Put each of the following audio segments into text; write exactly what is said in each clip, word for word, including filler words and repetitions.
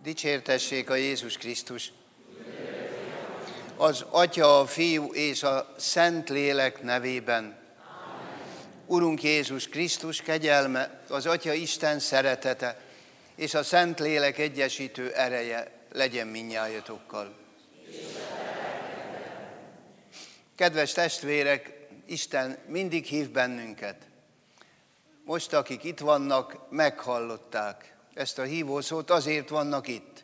Dicsértessék a Jézus Krisztus! Az Atya, a Fiú és a Szentlélek nevében. Amen. Urunk Jézus Krisztus kegyelme, az Atya Isten szeretete és a Szentlélek egyesítő ereje legyen mindnyájatokkal. Kedves testvérek, Isten mindig hív bennünket. Most, akik itt vannak, meghallották ezt a hívószót, azért vannak itt.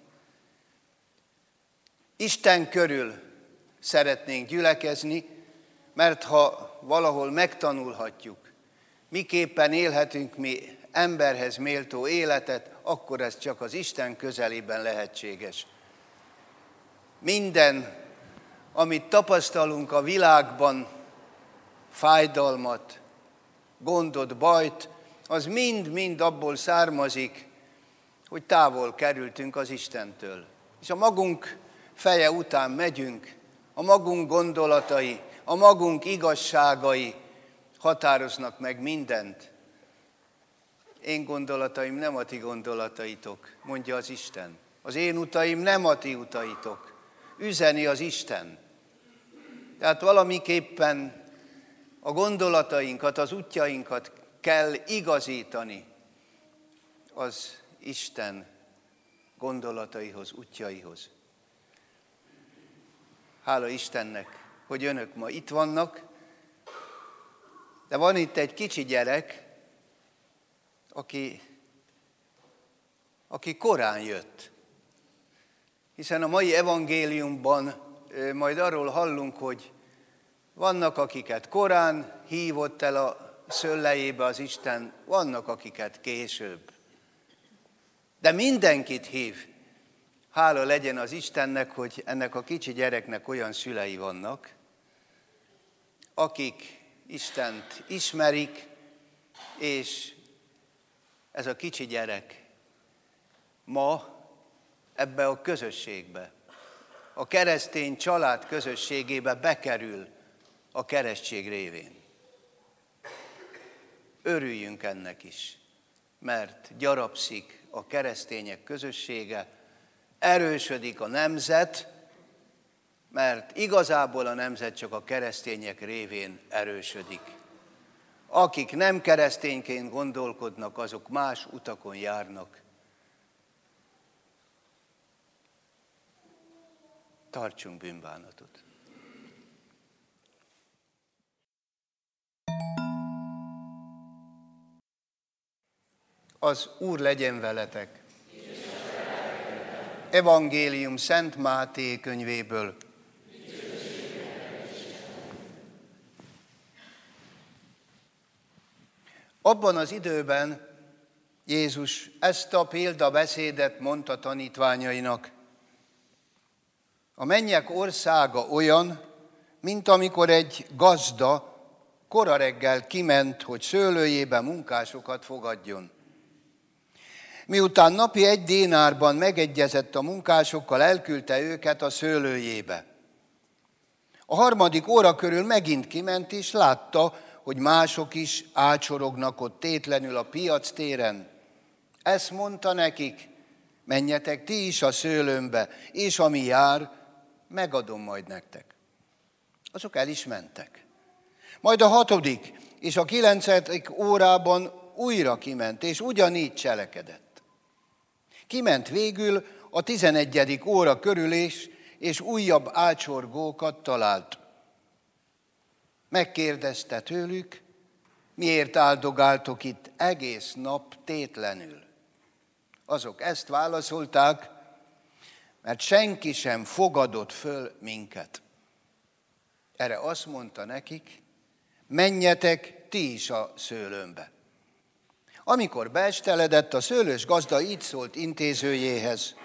Isten körül szeretnénk gyülekezni, mert ha valahol megtanulhatjuk, miképpen élhetünk mi emberhez méltó életet, akkor ez csak az Isten közelében lehetséges. Minden, amit tapasztalunk a világban, fájdalmat, gondot, bajt, az mind-mind abból származik, hogy távol kerültünk az Istentől. És a magunk feje után megyünk, a magunk gondolatai, a magunk igazságai határoznak meg mindent. Én gondolataim nem a ti gondolataitok, mondja az Isten. Az én utaim nem a ti utaitok, üzeni az Isten. Tehát valamiképpen a gondolatainkat, az útjainkat kell igazítani az Isten gondolataihoz, útjaihoz. Hála Istennek, hogy önök ma itt vannak, de van itt egy kicsi gyerek, aki, aki korán jött. Hiszen a mai evangéliumban majd arról hallunk, hogy vannak, akiket korán hívott el a szöllejébe az Isten, vannak, akiket később. De mindenkit hív. Hála legyen az Istennek, hogy ennek a kicsi gyereknek olyan szülei vannak, akik Istent ismerik, és ez a kicsi gyerek ma ebbe a közösségbe, a keresztény család közösségébe bekerül a keresztség révén. Örüljünk ennek is, mert gyarapszik a keresztények közössége, erősödik a nemzet, mert igazából a nemzet csak a keresztények révén erősödik. Akik nem keresztényként gondolkodnak, azok más utakon járnak. Tartsunk bűnbánatot. Az Úr legyen veletek. Evangélium Szent Máté könyvéből. Abban az időben Jézus ezt a példabeszédet mondta tanítványainak. A mennyek országa olyan, mint amikor egy gazda kora reggel kiment, hogy szőlőjébe munkásokat fogadjon. Miután napi egy dénárban megegyezett a munkásokkal, elküldte őket a szőlőjébe. A harmadik óra körül megint kiment, és látta, hogy mások is ácsorognak ott tétlenül a piac téren. Ezt mondta nekik, menjetek ti is a szőlőmbe, és ami jár, megadom majd nektek. Azok el is mentek. Majd a hatodik és a kilencedik órában újra kiment, és ugyanígy cselekedett. Kiment végül a tizenegyedik óra körül is, és újabb ácsorgókat talált. Megkérdezte tőlük, miért áldogáltok itt egész nap tétlenül? Azok ezt válaszolták, mert senki sem fogadott föl minket. Erre azt mondta nekik, menjetek ti is a szőlőmbe. Amikor beesteledett, a szőlős gazda így szólt intézőjéhez.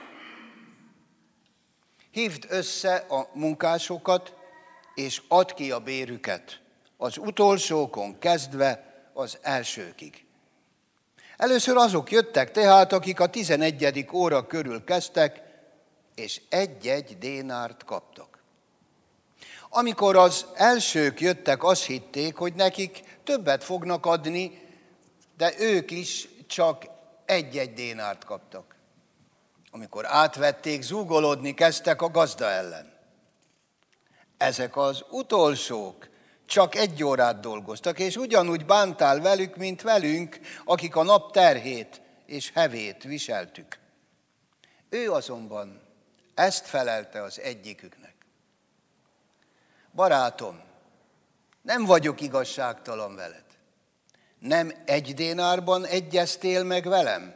Hívd össze a munkásokat, és add ki a bérüket, az utolsókon kezdve az elsőkig. Először azok jöttek tehát, akik a tizenegyedik óra körül kezdtek, és egy-egy dénárt kaptak. Amikor az elsők jöttek, azt hitték, hogy nekik többet fognak adni, de ők is csak egy-egy dénárt kaptak. Amikor átvették, zúgolódni kezdtek a gazda ellen. Ezek az utolsók csak egy órát dolgoztak, és ugyanúgy bántál velük, mint velünk, akik a nap terhét és hevét viseltük. Ő azonban ezt felelte az egyiküknek. Barátom, nem vagyok igazságtalan veled. Nem egy dénárban egyeztél meg velem?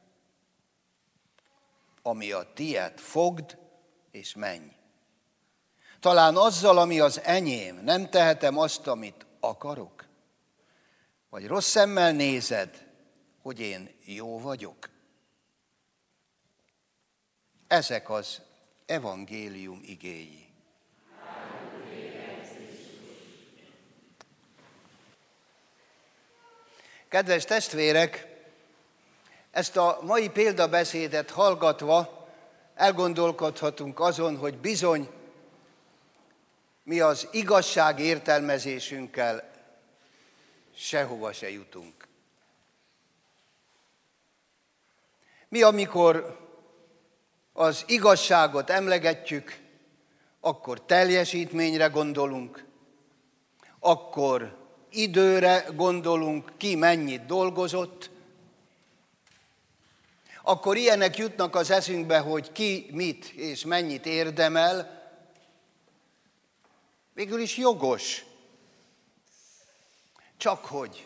Ami a tied, fogd és menj. Talán azzal, ami az enyém, nem tehetem azt, amit akarok? Vagy rossz szemmel nézed, hogy én jó vagyok? Ezek az evangélium igéi. Kedves testvérek, ezt a mai példabeszédet hallgatva elgondolkodhatunk azon, hogy bizony mi az igazság értelmezésünkkel sehova se jutunk. Mi, amikor az igazságot emlegetjük, akkor teljesítményre gondolunk, akkor időre gondolunk, ki mennyit dolgozott, akkor ilyenek jutnak az eszünkbe, hogy ki mit és mennyit érdemel. Végül is jogos. Csak hogy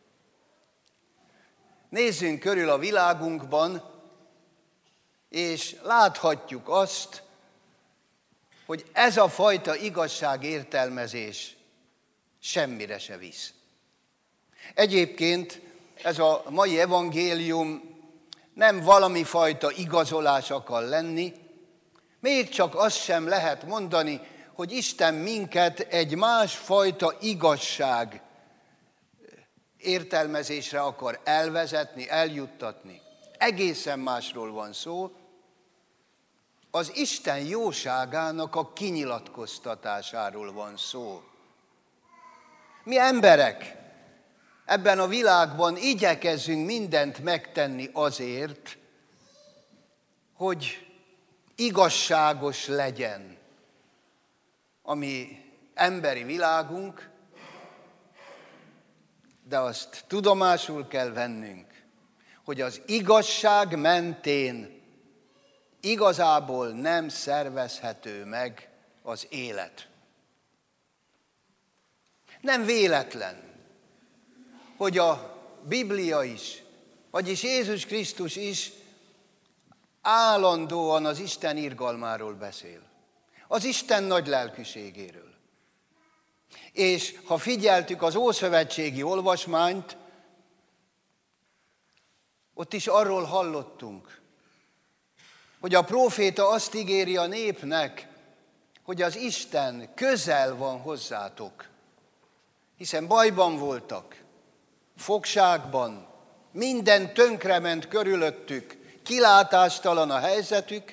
nézzünk körül a világunkban, és láthatjuk azt, hogy ez a fajta igazságértelmezés semmire se visz. Egyébként ez a mai evangélium nem valami fajta igazolás akar lenni, még csak azt sem lehet mondani, hogy Isten minket egy másfajta igazság értelmezésre akar elvezetni, eljuttatni. Egészen másról van szó, az Isten jóságának a kinyilatkoztatásáról van szó. Mi emberek ebben a világban igyekezzünk mindent megtenni azért, hogy igazságos legyen a mi emberi világunk, de azt tudomásul kell vennünk, hogy az igazság mentén igazából nem szervezhető meg az élet. Nem véletlen, hogy a Biblia is, vagyis Jézus Krisztus is állandóan az Isten irgalmáról beszél. Az Isten nagy lelkűségéről. És ha figyeltük az ószövetségi olvasmányt, ott is arról hallottunk, hogy a próféta azt ígéri a népnek, hogy az Isten közel van hozzátok, hiszen bajban voltak, fogságban, minden tönkrement körülöttük, kilátástalan a helyzetük,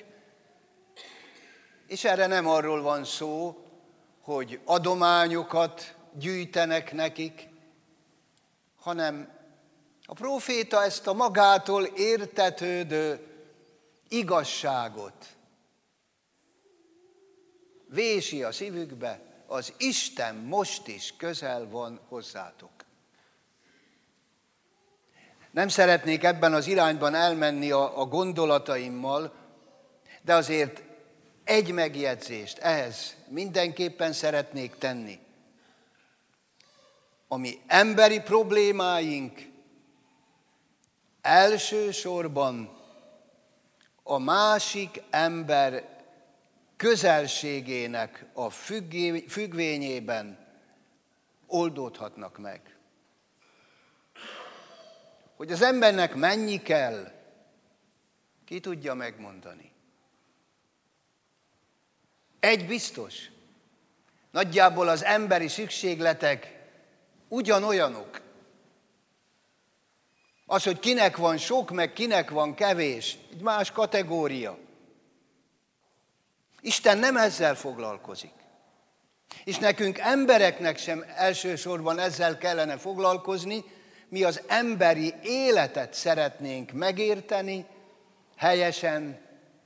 és erre nem arról van szó, hogy adományokat gyűjtenek nekik, hanem a próféta ezt a magától értetődő igazságot vési a szívükbe, az Isten most is közel van hozzátok. Nem szeretnék ebben az irányban elmenni a, a gondolataimmal, de azért egy megjegyzést ehhez mindenképpen szeretnék tenni. A mi emberi problémáink elsősorban a másik ember közelségének a függvényében oldódhatnak meg. Hogy az embernek mennyi kell, ki tudja megmondani. Egy biztos, nagyjából az emberi szükségletek ugyanolyanok. Az, hogy kinek van sok, meg kinek van kevés, egy más kategória. Isten nem ezzel foglalkozik. És nekünk embereknek sem elsősorban ezzel kellene foglalkozni, mi az emberi életet szeretnénk megérteni, helyesen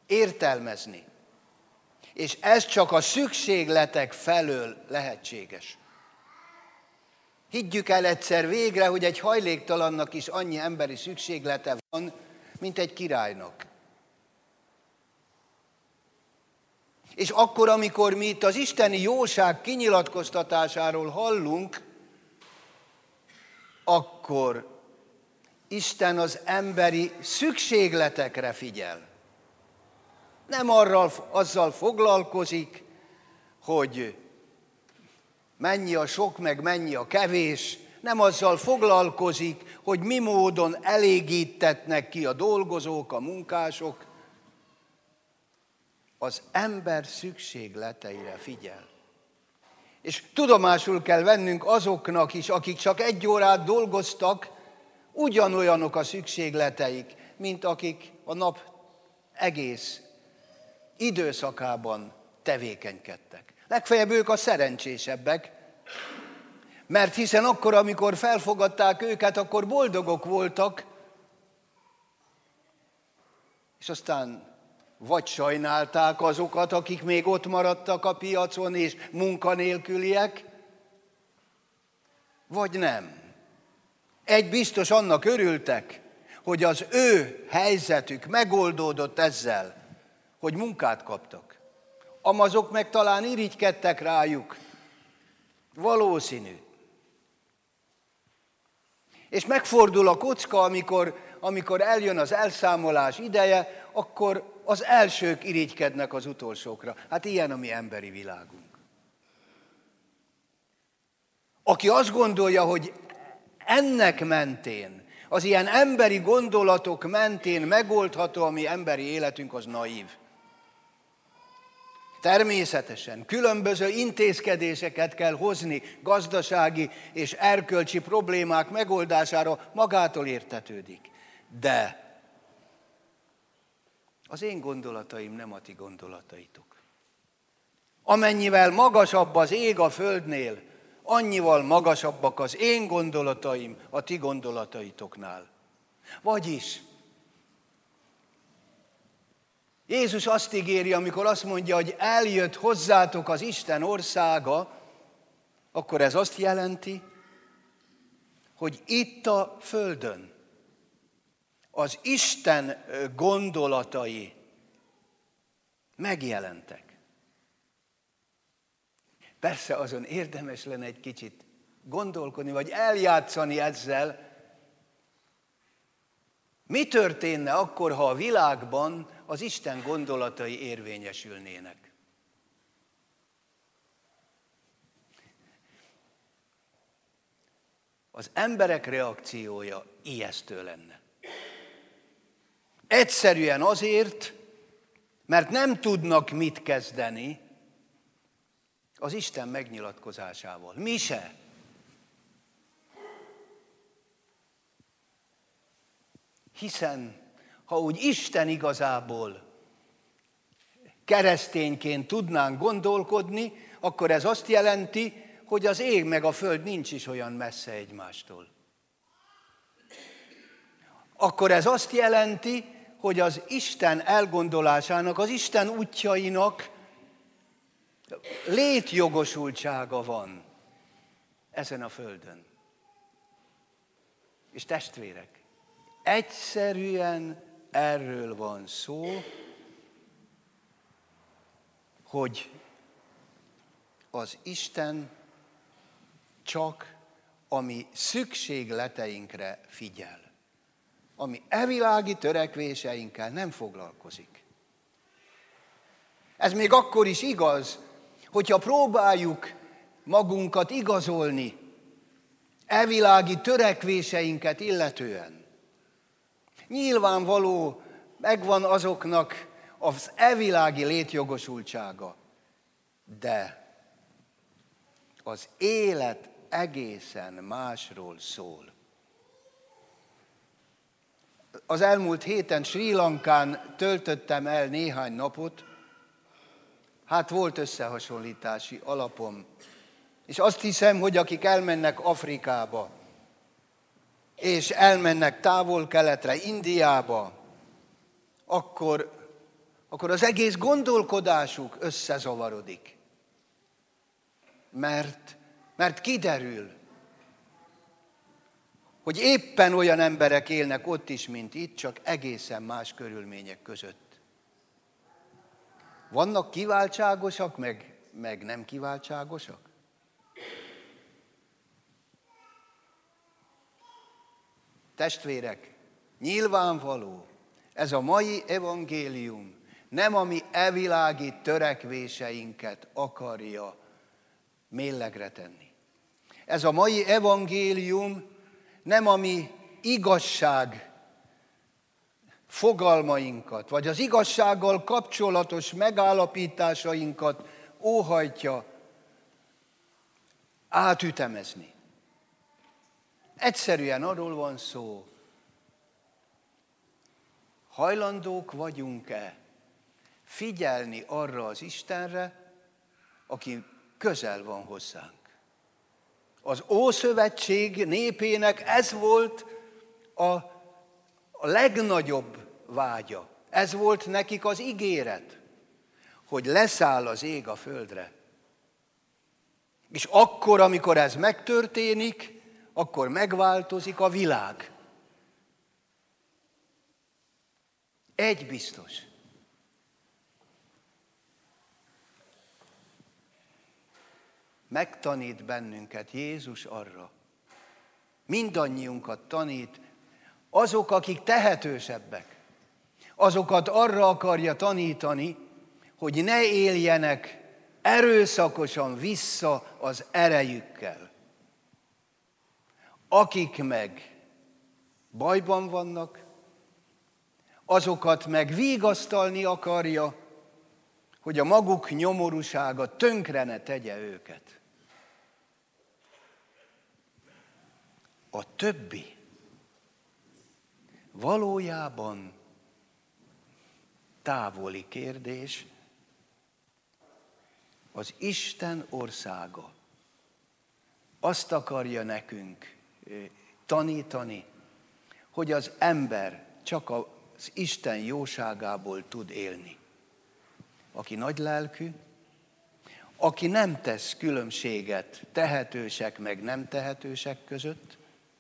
értelmezni. És ez csak a szükségletek felől lehetséges. Higgyük el egyszer végre, hogy egy hajléktalannak is annyi emberi szükséglete van, mint egy királynak. És akkor, amikor mi itt az isteni jóság kinyilatkoztatásáról hallunk, akkor Isten az emberi szükségletekre figyel. Nem arral, azzal foglalkozik, hogy mennyi a sok, meg mennyi a kevés, nem azzal foglalkozik, hogy mi módon elégítetnek ki a dolgozók, a munkások. Az ember szükségleteire figyel. És tudomásul kell vennünk azoknak is, akik csak egy órát dolgoztak, ugyanolyanok a szükségleteik, mint akik a nap egész időszakában tevékenykedtek. Legfeljebb ők a szerencsésebbek, mert hiszen akkor, amikor felfogadták őket, akkor boldogok voltak, és aztán vagy sajnálták azokat, akik még ott maradtak a piacon és munkanélküliek, vagy nem. Egy biztos, annak örültek, hogy az ő helyzetük megoldódott ezzel, hogy munkát kaptak. Amazok meg talán irigykedtek rájuk. Valószínű. És megfordul a kocka, amikor, amikor eljön az elszámolás ideje, akkor az elsők irigykednek az utolsókra. Hát ilyen a mi emberi világunk. Aki azt gondolja, hogy ennek mentén, az ilyen emberi gondolatok mentén megoldható a mi emberi életünk, az naív. Természetesen különböző intézkedéseket kell hozni gazdasági és erkölcsi problémák megoldására, magától értetődik. De az én gondolataim nem a ti gondolataitok. Amennyivel magasabb az ég a földnél, annyival magasabbak az én gondolataim a ti gondolataitoknál. Vagyis Jézus azt ígéri, amikor azt mondja, hogy eljött hozzátok az Isten országa, akkor ez azt jelenti, hogy itt a földön az Isten gondolatai megjelentek. Persze azon érdemes lenne egy kicsit gondolkodni, vagy eljátszani ezzel, mi történne akkor, ha a világban az Isten gondolatai érvényesülnének? Az emberek reakciója ijesztő lenne. Egyszerűen azért, mert nem tudnak mit kezdeni az Isten megnyilatkozásával. Mi se. Hiszen, ha úgy Isten igazából keresztényként tudnánk gondolkodni, akkor ez azt jelenti, hogy az ég meg a föld nincs is olyan messze egymástól. Akkor ez azt jelenti, hogy az Isten elgondolásának, az Isten útjainak létjogosultsága van ezen a földön. És testvérek, egyszerűen erről van szó, hogy az Isten csak a mi szükségleteinkre figyel. Ami evilági törekvéseinkkel nem foglalkozik. Ez még akkor is igaz, hogyha próbáljuk magunkat igazolni evilági törekvéseinket illetően. Nyilvánvaló, megvan azoknak az evilági létjogosultsága, de az élet egészen másról szól. Az elmúlt héten Srí Lankán töltöttem el néhány napot, hát volt összehasonlítási alapom, és azt hiszem, hogy akik elmennek Afrikába, és elmennek távol-keletre, Indiába, akkor akkor az egész gondolkodásuk összezavarodik. Mert, mert kiderül, hogy éppen olyan emberek élnek ott is, mint itt, csak egészen más körülmények között. Vannak kiváltságosak, meg, meg nem kiváltságosak? Testvérek, nyilvánvaló, ez a mai evangélium nem a mi evilági törekvéseinket akarja méllegre tenni. Ez a mai evangélium nem a mi igazság fogalmainkat, vagy az igazsággal kapcsolatos megállapításainkat óhajtja átütemezni. Egyszerűen arról van szó, hajlandók vagyunk-e figyelni arra az Istenre, aki közel van hozzánk. Az Ószövetség népének ez volt a, a legnagyobb vágya. Ez volt nekik az ígéret, hogy leszáll az ég a földre. És akkor, amikor ez megtörténik, akkor megváltozik a világ. Egy biztos. Megtanít bennünket Jézus arra. Mindannyiunkat tanít, azok, akik tehetősebbek. Azokat arra akarja tanítani, hogy ne éljenek erőszakosan vissza az erejükkel. Akik meg bajban vannak, azokat meg vigasztalni akarja, hogy a maguk nyomorúsága tönkre ne tegye őket. A többi valójában távoli kérdés, az Isten országa azt akarja nekünk tanítani, hogy az ember csak az Isten jóságából tud élni. Aki nagylelkű, aki nem tesz különbséget tehetősek meg nem tehetősek között,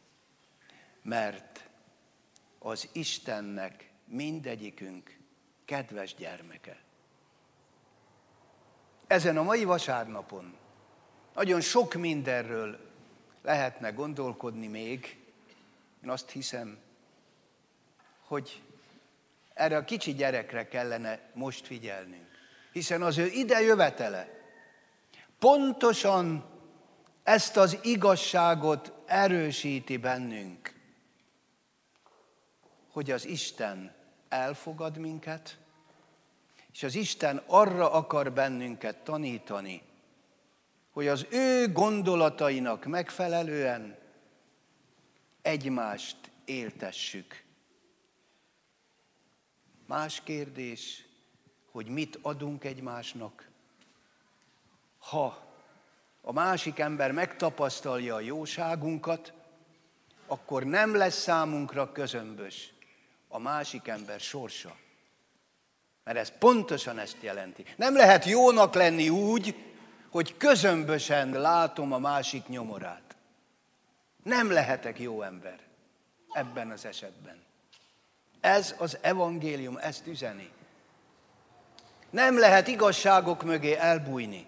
mert az Istennek mindegyikünk kedves gyermeke. Ezen a mai vasárnapon nagyon sok mindenről lehetne gondolkodni még. Én azt hiszem, hogy erre a kicsi gyerekre kellene most figyelnünk. Hiszen az ő idejövetele pontosan ezt az igazságot erősíti bennünk, hogy az Isten elfogad minket, és az Isten arra akar bennünket tanítani, hogy az ő gondolatainak megfelelően egymást éltessük. Más kérdés, hogy mit adunk egymásnak. Ha a másik ember megtapasztalja a jóságunkat, akkor nem lesz számunkra közömbös a másik ember sorsa. Mert ez pontosan ezt jelenti. Nem lehet jónak lenni úgy, hogy közömbösen látom a másik nyomorát. Nem lehetek jó ember ebben az esetben. Ez az evangélium, ezt üzeni. Nem lehet igazságok mögé elbújni,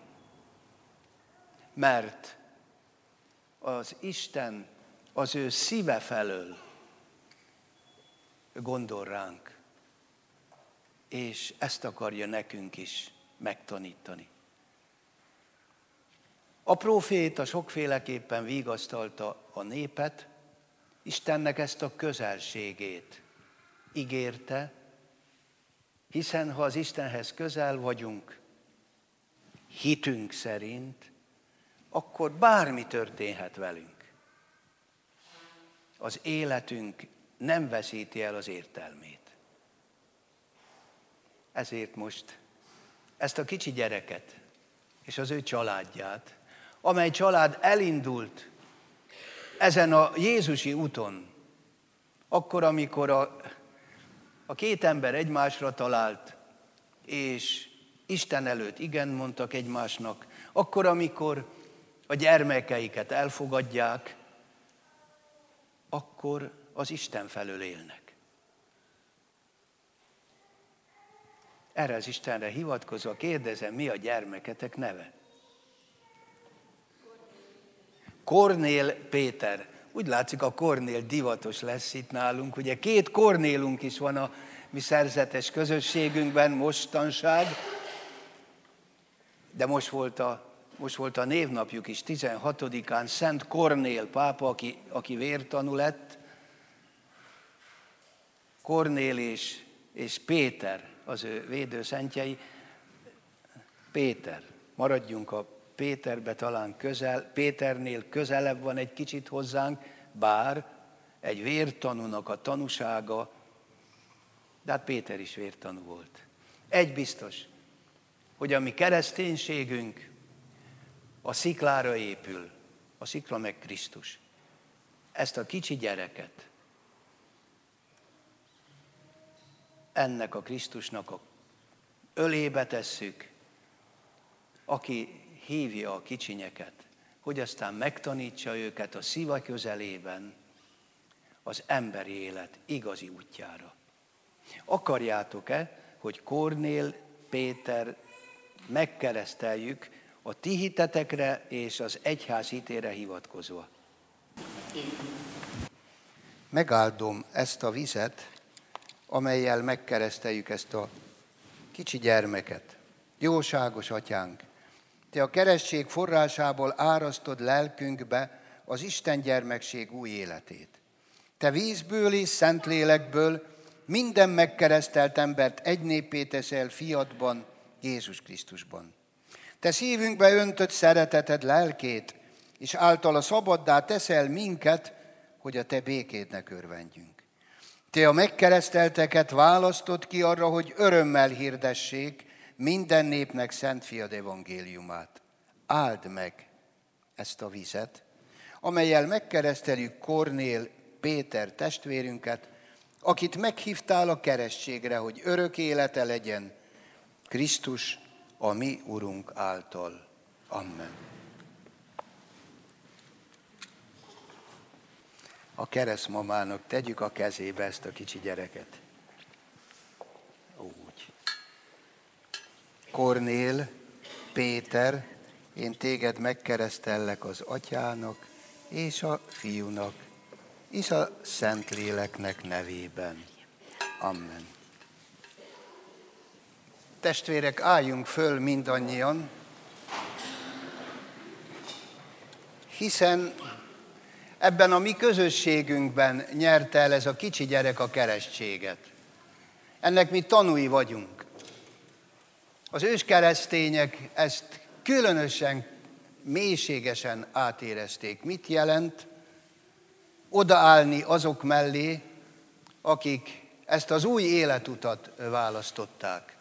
mert az Isten az ő szíve felől gondol ránk, és ezt akarja nekünk is megtanítani. A próféta sokféleképpen vigasztalta a népet, Istennek ezt a közelségét ígérte, hiszen ha az Istenhez közel vagyunk, hitünk szerint, akkor bármi történhet velünk. Az életünk nem veszíti el az értelmét. Ezért most ezt a kicsi gyereket és az ő családját, amely család elindult ezen a Jézusi úton, akkor, amikor a, a két ember egymásra talált, és Isten előtt igen mondtak egymásnak, akkor, amikor a gyermekeiket elfogadják, akkor az Isten felől élnek. Erre az Istenre hivatkozva kérdezem, mi a gyermeketek neve? Kornél Péter. Úgy látszik, a Kornél divatos lesz itt nálunk. Ugye két Kornélunk is van a mi szerzetes közösségünkben mostanság, de most volt a, most volt a névnapjuk is, tizenhatodikán Szent Kornél pápa, aki, aki vértanú lett. Kornél és, és Péter az ő védőszentjei. Péter, maradjunk a Péterbe, talán közel, Péternél közelebb van egy kicsit hozzánk, bár egy vértanúnak a tanúsága, de hát Péter is vértanú volt. Egy biztos, hogy a mi kereszténységünk a sziklára épül, a szikla meg Krisztus. Ezt a kicsi gyereket ennek a Krisztusnak a ölébe tesszük, aki hívja a kicsinyeket, hogy aztán megtanítsa őket a szíva közelében az emberi élet igazi útjára. Akarjátok-e, hogy Kornél Péter megkereszteljük a ti hitetekre és az egyház hitére hivatkozva? Megáldom ezt a vizet, amellyel megkereszteljük ezt a kicsi gyermeket. Jóságos atyánk, te a keresztség forrásából árasztod lelkünkbe az Isten gyermekség új életét. Te vízből és Szentlélekből minden megkeresztelt embert egy néppé teszel fiadban, Jézus Krisztusban. Te szívünkbe öntött szereteted lelkét, és általa szabaddá teszel minket, hogy a te békédnek örvendjünk. Te a megkeresztelteket választod ki arra, hogy örömmel hirdessék minden népnek Szent Fiad evangéliumát. Áld meg ezt a vizet, amellyel megkereszteljük Kornél Péter testvérünket, akit meghívtál a keresztségre, hogy örök élete legyen Krisztus, a mi Urunk által. Amen. A keresztmamának tegyük a kezébe ezt a kicsi gyereket. Úgy. Kornél, Péter, én téged megkeresztellek az Atyának és a Fiúnak és a Szentléleknek nevében. Amen. Testvérek, álljunk föl mindannyian, hiszen ebben a mi közösségünkben nyerte el ez a kicsi gyerek a keresztséget. Ennek mi tanúi vagyunk. Az őskeresztények ezt különösen, mélységesen átérezték. Mit jelent odaállni azok mellé, akik ezt az új életutat választották?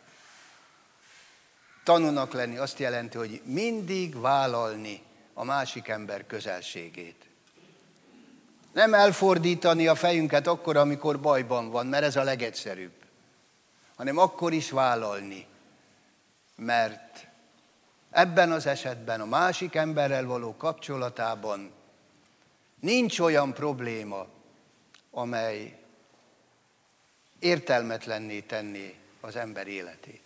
Tanúnak lenni azt jelenti, hogy mindig vállalni a másik ember közelségét. Nem elfordítani a fejünket akkor, amikor bajban van, mert ez a legegyszerűbb, hanem akkor is vállalni, mert ebben az esetben a másik emberrel való kapcsolatában nincs olyan probléma, amely értelmetlenné tenné az ember életét.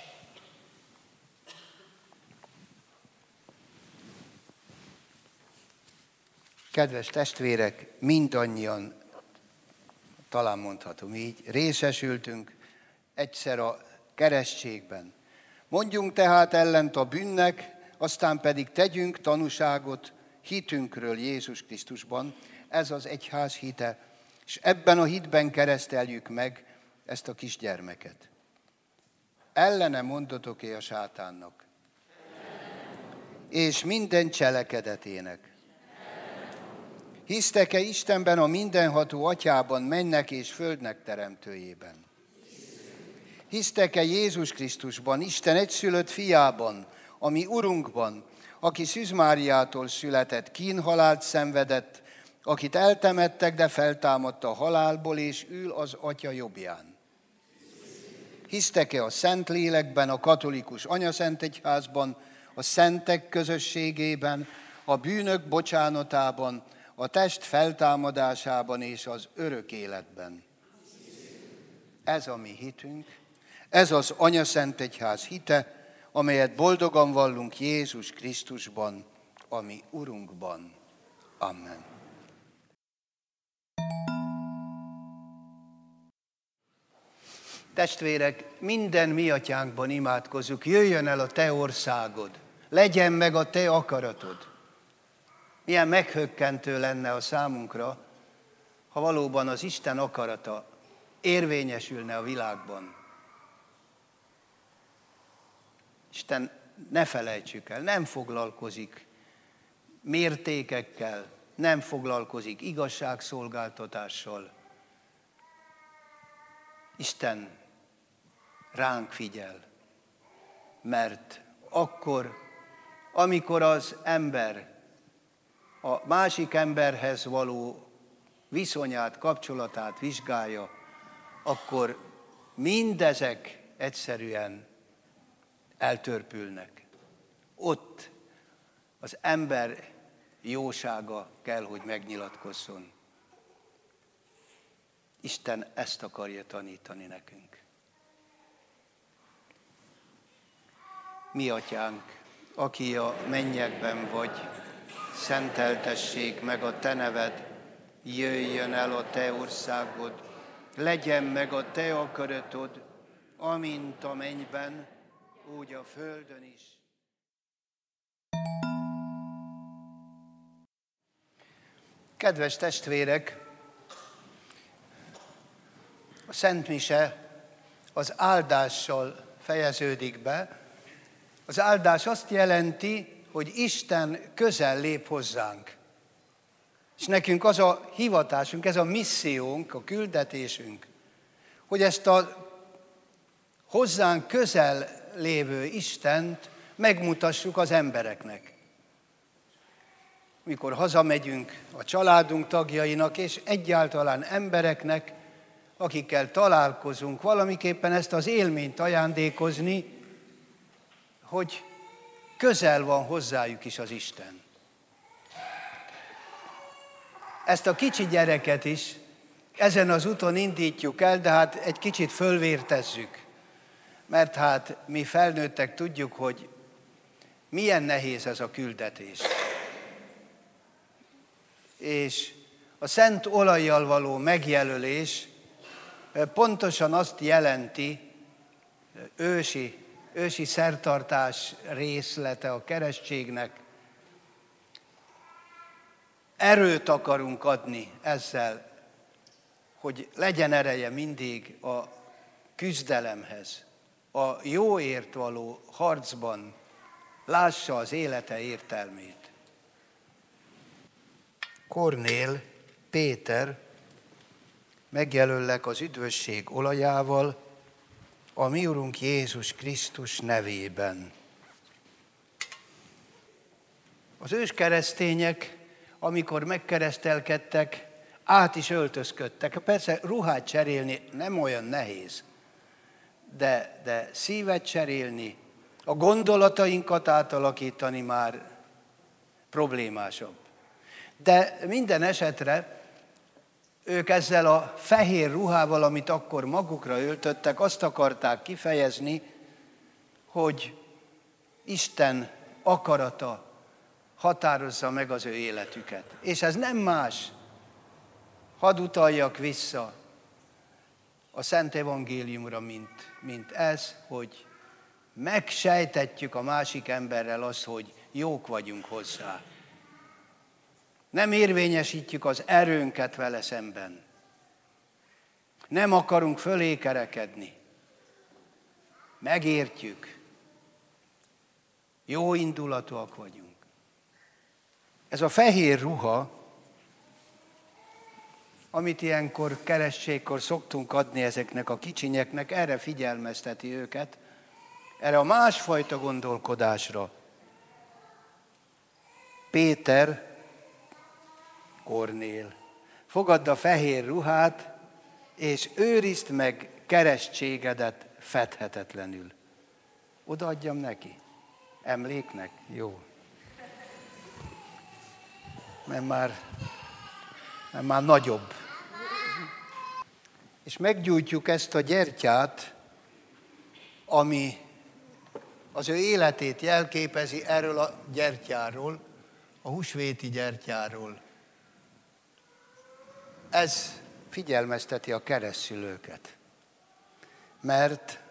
Kedves testvérek, mindannyian, talán mondhatom így, részesültünk egyszer a keresztségben. Mondjunk tehát ellent a bűnnek, aztán pedig tegyünk tanúságot hitünkről Jézus Krisztusban, ez az egyház hite, és ebben a hitben kereszteljük meg ezt a kisgyermeket. Ellene mondotok-e a sátánnak? És minden cselekedetének? Hisztek-e Istenben, a mindenható Atyában, mennek és földnek teremtőjében? Hisztek-e Jézus Krisztusban, Isten egyszülött fiában, a mi Urunkban, aki Szűz Máriától született, kínhalált szenvedett, akit eltemettek, de feltámadt a halálból, és ül az Atya jobbján? Hisztek-e a Szentlélekben, a katolikus anyaszentegyházban, a szentek közösségében, a bűnök bocsánatában, a test feltámadásában és az örök életben? Ez a mi hitünk, ez az anyaszentegyház hite, amelyet boldogan vallunk Jézus Krisztusban, a mi Urunkban. Amen. Testvérek, minden mi atyánkban imádkozzuk, jöjjön el a te országod, legyen meg a te akaratod. Milyen meghökkentő lenne a számunkra, ha valóban az Isten akarata érvényesülne a világban. Isten, ne felejtsük el, nem foglalkozik mértékekkel, nem foglalkozik igazságszolgáltatással. Isten ránk figyel, mert akkor, amikor az ember a másik emberhez való viszonyát, kapcsolatát vizsgálja, akkor mindezek egyszerűen eltörpülnek. Ott az ember jósága kell, hogy megnyilatkozzon. Isten ezt akarja tanítani nekünk. Mi atyánk, aki a mennyekben vagy, szenteltessék meg a te neved, jöjjön el a te országod, legyen meg a te akaratod, amint a mennyben, úgy a földön is. Kedves testvérek, a Szent Mise az áldással fejeződik be. Az áldás azt jelenti, hogy Isten közel lép hozzánk. És nekünk az a hivatásunk, ez a missziónk, a küldetésünk, hogy ezt a hozzánk közel lévő Istent megmutassuk az embereknek. Mikor hazamegyünk a családunk tagjainak, és egyáltalán embereknek, akikkel találkozunk, valamiképpen ezt az élményt ajándékozni, hogy közel van hozzájuk is az Isten. Ezt a kicsi gyereket is ezen az úton indítjuk el, de hát egy kicsit fölvértezzük. Mert hát mi felnőttek tudjuk, hogy milyen nehéz ez a küldetés. És a szent olajjal való megjelölés pontosan azt jelenti, ősi, ősi szertartás részlete a keresztségnek. Erőt akarunk adni ezzel, hogy legyen ereje mindig a küzdelemhez, a jóért való harcban, lássa az élete értelmét. Kornél Péter megjelöllek az üdvösség olajával, a mi Urunk Jézus Krisztus nevében. Az őskeresztények, amikor megkeresztelkedtek, át is öltözködtek. Persze ruhát cserélni nem olyan nehéz, de, de szívet cserélni, a gondolatainkat átalakítani már problémásabb. De minden esetre ők ezzel a fehér ruhával, amit akkor magukra öltöttek, azt akarták kifejezni, hogy Isten akarata határozza meg az ő életüket. És ez nem más, hadd utaljak vissza a Szent Evangéliumra, mint, mint ez, hogy megsejtetjük a másik emberrel azt, hogy jók vagyunk hozzá. Nem érvényesítjük az erőnket vele szemben. Nem akarunk fölé kerekedni. Megértjük. Jó indulatúak vagyunk. Ez a fehér ruha, amit ilyenkor kerességkor szoktunk adni ezeknek a kicsinyeknek, erre figyelmezteti őket, erre a másfajta gondolkodásra. Péter, Kornél, fogadd a fehér ruhát, és őrizd meg keresztségedet fedhetetlenül. Odaadjam neki? Emléknek? Jó. Mert már, mert már nagyobb. És meggyújtjuk ezt a gyertyát, ami az ő életét jelképezi erről a gyertyáról, a húsvéti gyertyáról. Ez figyelmezteti a keresztszülőket. Mert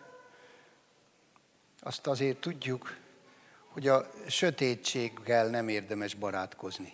azt azért tudjuk, hogy a sötétséggel nem érdemes barátkozni.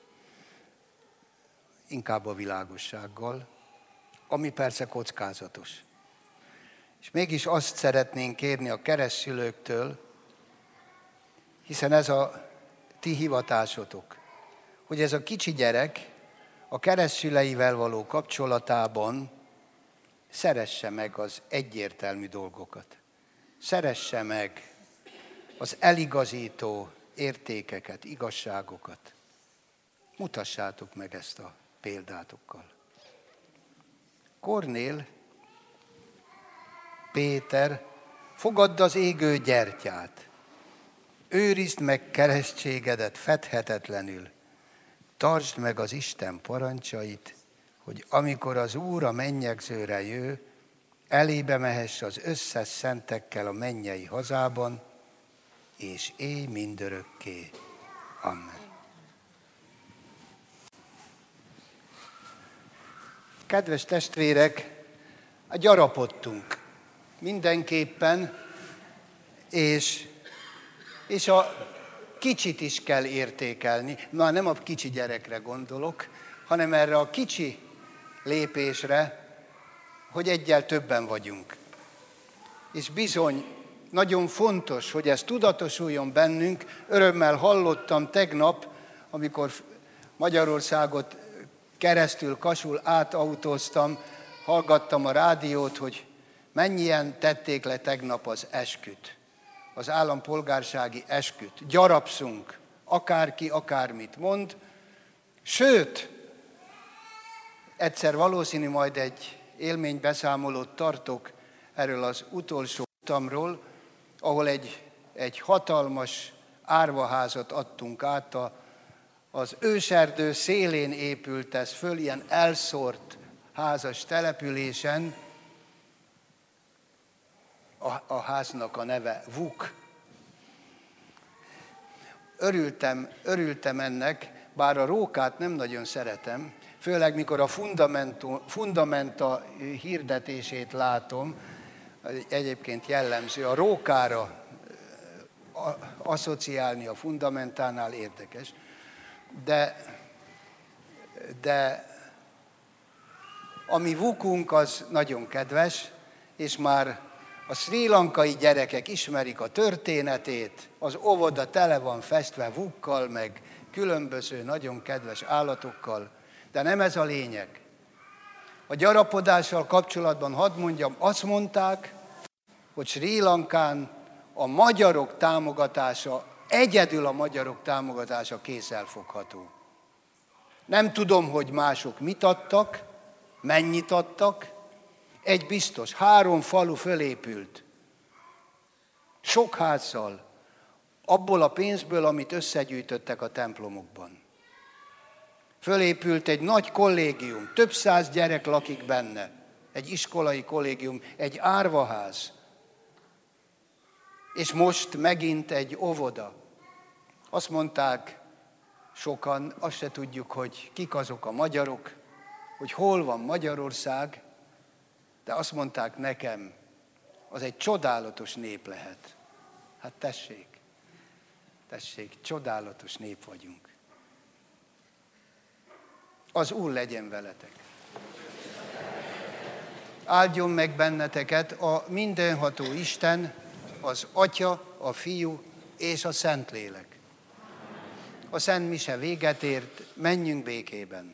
Inkább a világossággal, ami persze kockázatos. És mégis azt szeretnénk kérni a keresztszülőktől, hiszen ez a ti hivatásotok, hogy ez a kicsi gyerek a keresztszüleivel való kapcsolatában szeresse meg az egyértelmű dolgokat. Szeresse meg az eligazító értékeket, igazságokat. Mutassátok meg ezt a példátokkal. Kornél, Péter, fogadd az égő gyertyát, őrizd meg keresztségedet fedhetetlenül, tartsd meg az Isten parancsait, hogy amikor az Úr a mennyegzőre jő, elébe mehess az összes szentekkel a mennyei hazában, és élj mindörökké. Amen. Kedves testvérek, gyarapodtunk mindenképpen, és, és a kicsit is kell értékelni. Már nem a kicsi gyerekre gondolok, hanem erre a kicsi lépésre, hogy egyel többen vagyunk. És bizony, nagyon fontos, hogy ez tudatosuljon bennünk. Örömmel hallottam tegnap, amikor Magyarországot keresztül Kasul átautóztam, hallgattam a rádiót, hogy mennyien tették le tegnap az esküt, az állampolgársági esküt. Gyarapszunk, akárki akármit mond, sőt, egyszer valószínű majd egy élménybeszámolót tartok erről az utolsó utamról, ahol egy, egy hatalmas árvaházat adtunk át, a, az őserdő szélén épült ez föl, ilyen elszórt házas településen. A, a háznak a neve Vuk. Örültem, örültem ennek, bár a rókát nem nagyon szeretem, főleg mikor a fundamenta hirdetését látom, egyébként jellemző, a rókára asszociálni a fundamentánál érdekes, de, de a mi Vukunk az nagyon kedves, és már a srí lankai gyerekek ismerik a történetét, az óvoda tele van festve Vukkal, meg különböző nagyon kedves állatokkal, de nem ez a lényeg. A gyarapodással kapcsolatban hadd mondjam, azt mondták, hogy Srí Lankán a magyarok támogatása, egyedül a magyarok támogatása kézzelfogható. Nem tudom, hogy mások mit adtak, mennyit adtak, egy biztos, három falu fölépült, sok házzal, abból a pénzből, amit összegyűjtöttek a templomokban. Fölépült egy nagy kollégium, több száz gyerek lakik benne, egy iskolai kollégium, egy árvaház, és most megint egy óvoda. Azt mondták sokan, azt se tudjuk, hogy kik azok a magyarok, hogy hol van Magyarország, de azt mondták nekem, az egy csodálatos nép lehet. Hát tessék, tessék, csodálatos nép vagyunk. Az Úr legyen veletek. Áldjon meg benneteket a mindenható Isten, az Atya, a Fiú és a Szentlélek. A Szent Mise véget ért, menjünk békében.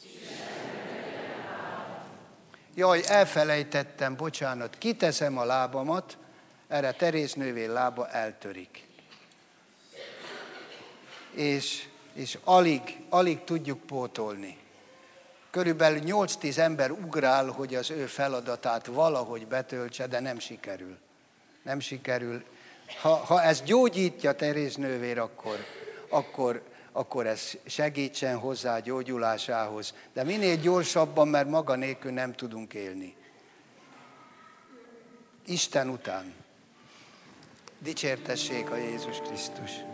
Jaj, elfelejtettem, bocsánat, kiteszem a lábamat, erre Teréz nővér lába eltörik. És, és alig, alig tudjuk pótolni. Körülbelül nyolc-tíz ember ugrál, hogy az ő feladatát valahogy betöltse, de nem sikerül. Nem sikerül. Ha, ha ez gyógyítja Teréz nővér, akkor, akkor, akkor ez segítsen hozzá a gyógyulásához. De minél gyorsabban, mert maga nélkül nem tudunk élni. Isten után. Dicsértessék a Jézus Krisztus.